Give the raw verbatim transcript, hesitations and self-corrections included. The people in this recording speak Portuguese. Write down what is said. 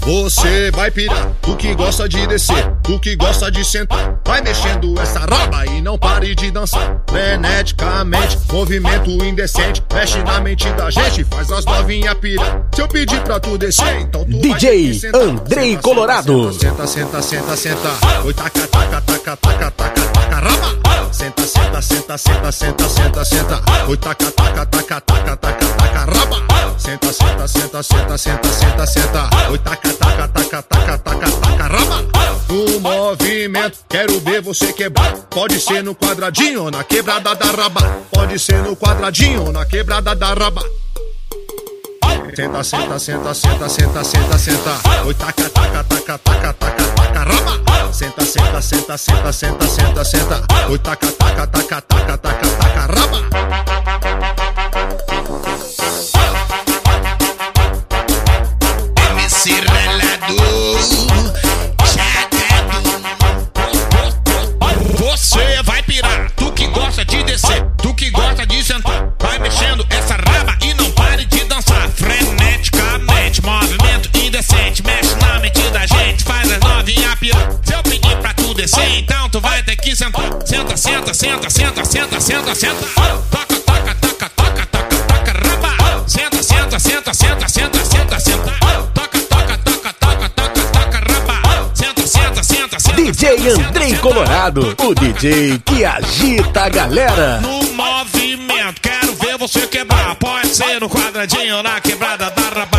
Você vai pirar, tu que gosta de descer, tu que gosta de sentar. Vai mexendo essa raba e não pare de dançar. Freneticamente, movimento indecente. Mexe na mente da gente, faz as novinhas pirar. Se eu pedir pra tu descer, então tu D J vai ter que sentar. Andrei Senta, Colorado. Senta, senta, senta, senta. Oi, taca, taca, taca, taca, taca, taca, raba. Senta, senta, senta, senta, senta, senta, senta. Oi, taca, taca, taca, taca, taca, taca, raba. Senta, senta, senta, senta, senta, senta, senta. Oi, taca, taca, taca, taca, taca, taca, raba. No movimento, quero ver você quebrar. Pode ser no quadradinho ou na quebrada da raba. Pode ser no quadradinho ou na quebrada da raba. Senta, senta, senta, senta, senta, senta, senta. Oi, taca, taca, taca, taca, taca, taca, raba. Senta, senta, senta, senta, senta, senta, senta. Oi, taca, taca, taca, taca, taca, taca, raba. M C Relado, chegado. Você vai pirar, tu que gosta de descer, tu que gosta de sentar. Vai mexendo essa raba e não pare de dançar. Freneticamente, movimento indecente. Mexe na mente da gente, faz as novinhas pirar. Se eu pedir pra tu descer, então tu vai ter que sentar. Senta, senta, senta, senta, senta, senta, senta. Toca, toca, toca, toca, toca, toca, raba. Senta, senta, senta, senta, senta, senta, senta. Toca, toca, toca, toca, toca, toca, raba. Senta, senta, senta, senta. D J Andrei Colorado, o D J que agita a galera. No movimento, quero ver você quebrar. Pode ser no quadradinho ou na quebrada da raba.